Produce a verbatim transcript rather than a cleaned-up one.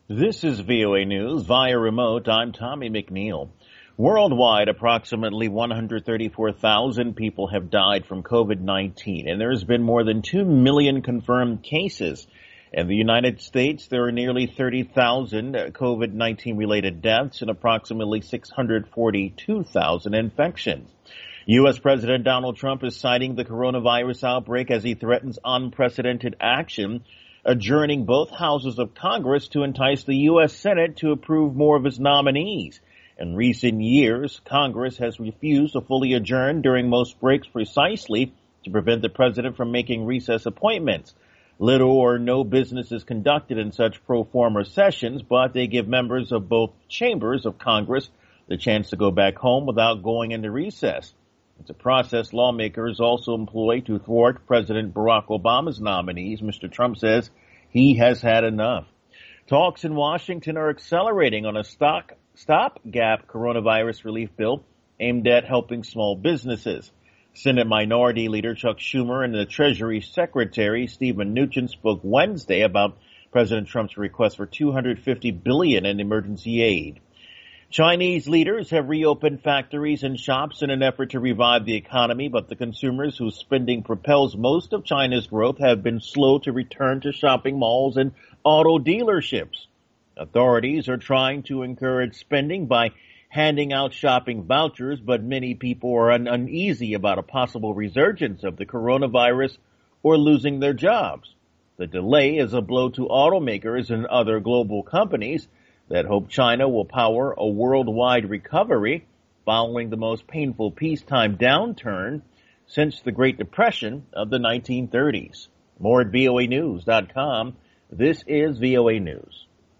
This is V O A News via remote. I'm Tommy McNeil. Worldwide, approximately one hundred thirty-four thousand people have died from COVID nineteen, and there's been more than two million confirmed cases. In the United States, there are nearly thirty thousand COVID nineteen related deaths and approximately six hundred forty-two thousand infections. U S. President Donald Trump is citing the coronavirus outbreak as he threatens unprecedented action, adjourning both houses of Congress to entice the U S. Senate to approve more of his nominees. In recent years, Congress has refused to fully adjourn during most breaks precisely to prevent the president from making recess appointments. Little or no business is conducted in such pro forma sessions, but they give members of both chambers of Congress the chance to go back home without going into recess. It's a process lawmakers also employ to thwart President Barack Obama's nominees. Mister Trump says he has had enough. Talks in Washington are accelerating on a stock, stopgap coronavirus relief bill aimed at helping small businesses. Senate Minority Leader Chuck Schumer and the Treasury Secretary Stephen Mnuchin spoke Wednesday about President Trump's request for two hundred fifty billion dollars in emergency aid. Chinese leaders have reopened factories and shops in an effort to revive the economy, but the consumers whose spending propels most of China's growth have been slow to return to shopping malls and auto dealerships. Authorities are trying to encourage spending by handing out shopping vouchers, but many people are un- uneasy about a possible resurgence of the coronavirus or losing their jobs. The delay is a blow to automakers and other global companies that hope China will power a worldwide recovery following the most painful peacetime downturn since the Great Depression of the nineteen thirties. More at V O A news dot com. This is V O A News.